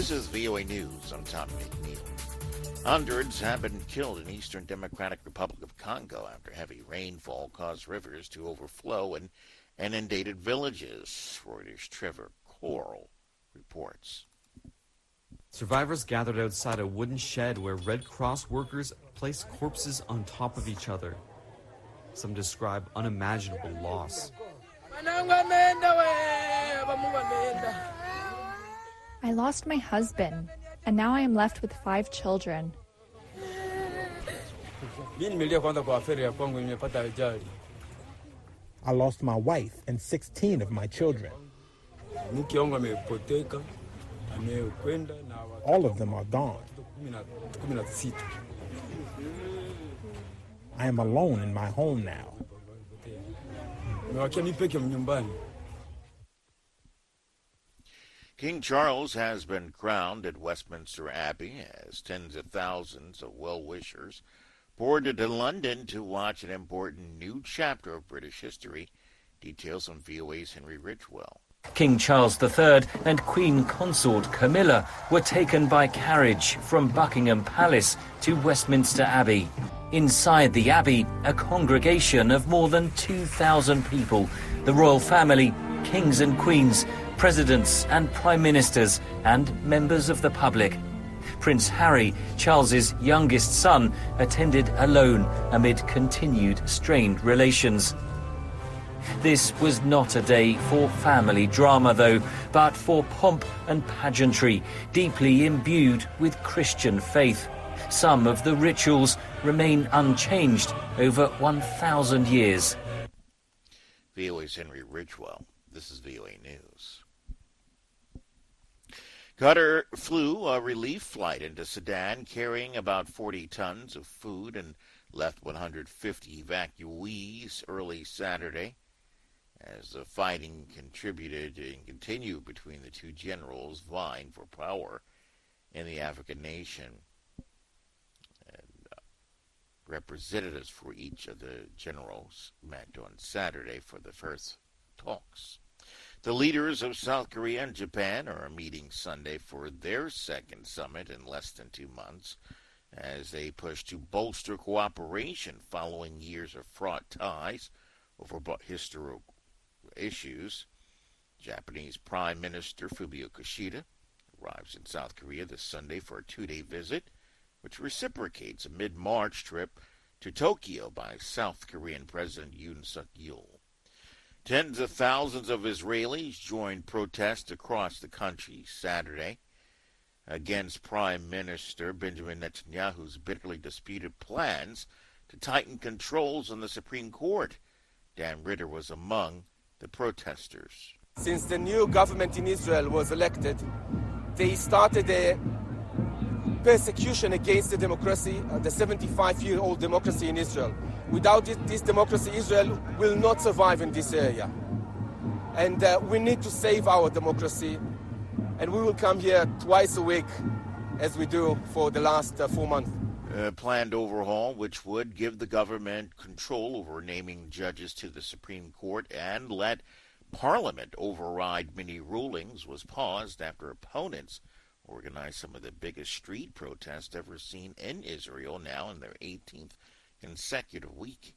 This is VOA News. I'm Tommy McNeil. Hundreds have been killed in Eastern Democratic Republic of Congo after heavy rainfall caused rivers to overflow and inundated villages. Reuters' Trevor Coral reports. Survivors gathered outside a wooden shed where Red Cross workers placed corpses on top of each other. Some describe unimaginable loss. I lost my husband, and now I am left with 5 children. I lost my wife and 16 of my children. All of them are gone. I am alone in my home now. King Charles has been crowned at Westminster Abbey as tens of thousands of well-wishers poured into London to watch an important new chapter of British history. Details on VOA's Henry Ridgewell. King Charles III and Queen Consort Camilla were taken by carriage from Buckingham Palace to Westminster Abbey. Inside the Abbey, a congregation of more than 2,000 people, the royal family, kings and queens, presidents and prime ministers, and members of the public. Prince Harry, Charles's youngest son, attended alone amid continued strained relations. This was not a day for family drama, though, but for pomp and pageantry, deeply imbued with Christian faith. Some of the rituals remain unchanged over 1,000 years. VOA's Henry Ridgewell. This is VOA News. Qatar flew a relief flight into Sudan carrying about 40 tons of food and left 150 evacuees early Saturday. As the fighting contributed and continued between the two generals vying for power in the African nation. And representatives for each of the generals met on Saturday for the first talks. The leaders of South Korea and Japan are meeting Sunday for their second summit in less than 2 months as they push to bolster cooperation following years of fraught ties over historical issues. Japanese Prime Minister Fumio Kishida arrives in South Korea this Sunday for a 2-day visit, which reciprocates a mid-March trip to Tokyo by South Korean President Yoon Suk-yeol. Tens of thousands of Israelis joined protests across the country Saturday against Prime Minister Benjamin Netanyahu's bitterly disputed plans to tighten controls on the Supreme Court. Dan Ritter was among the protesters. Since the new government in Israel was elected, they started a persecution against the democracy, the 75-year-old democracy in Israel. Without this democracy, Israel will not survive in this area. And we need to save our democracy. And we will come here twice a week, as we do for the last 4 months. A planned overhaul, which would give the government control over naming judges to the Supreme Court and let Parliament override many rulings, was paused after opponents organized some of the biggest street protests ever seen in Israel, now in their 18th consecutive week.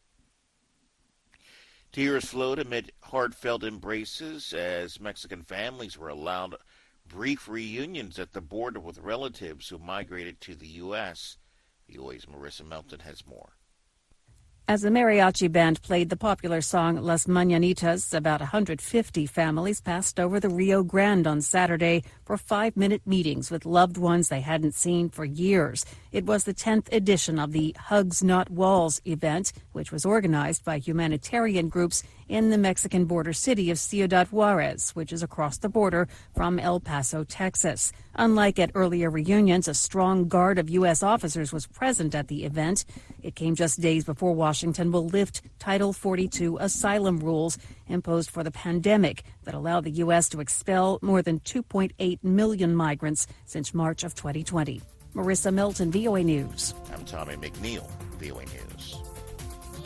Tears flowed amid heartfelt embraces as Mexican families were allowed brief reunions at the border with relatives who migrated to the U.S. VOA's Marissa Melton has more. As the mariachi band played the popular song Las Mañanitas, about 150 families passed over the Rio Grande on Saturday for 5-minute meetings with loved ones they hadn't seen for years. It was the 10th edition of the Hugs Not Walls event, which was organized by humanitarian groups in the Mexican border city of Ciudad Juarez, which is across the border from El Paso, Texas. Unlike at earlier reunions, a strong guard of U.S. officers was present at the event. It came just days before Washington will lift Title 42 asylum rules imposed for the pandemic that allow the U.S. to expel more than 2.8 million migrants since March of 2020. Marissa Melton, VOA News. I'm Tommy McNeil, VOA News.